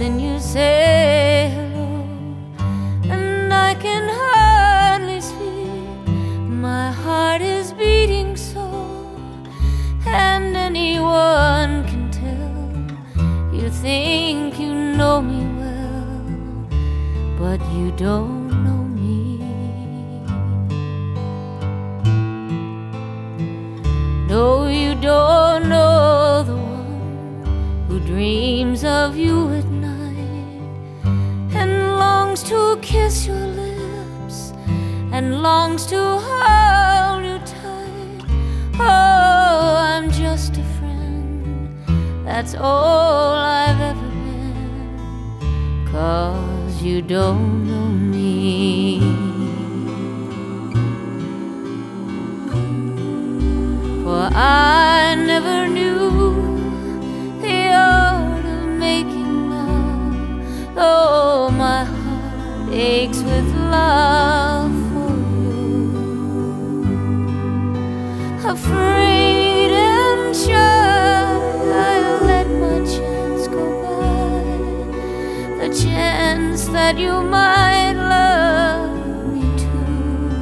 then you say hello, and I can hardly speak. My heart is beating so, and anyone can tell. You think you know me well, but you don't know me. No, you don't know the one who dreams of you at night and longs to kiss your lips and longs to hold you tight. Oh, I'm just a friend, that's all I've ever been, 'cause you don't know me. For I never knew the art of making love, though my heart aches with love for you. Afraid and shy, I'll let my chance go by, the chance that you might love me too.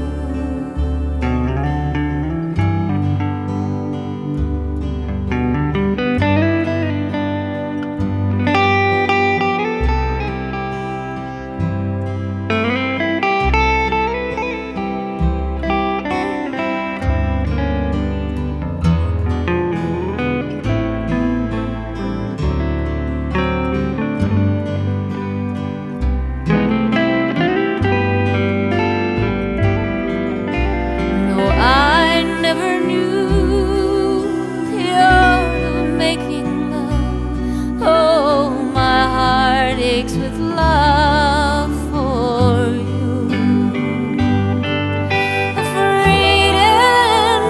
With love for you, afraid and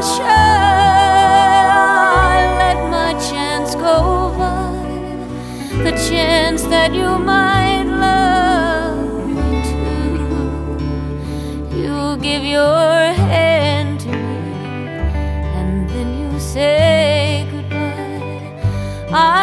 shy, I let my chance go by, the chance that you might love me too. You give your hand to me, and then you say goodbye.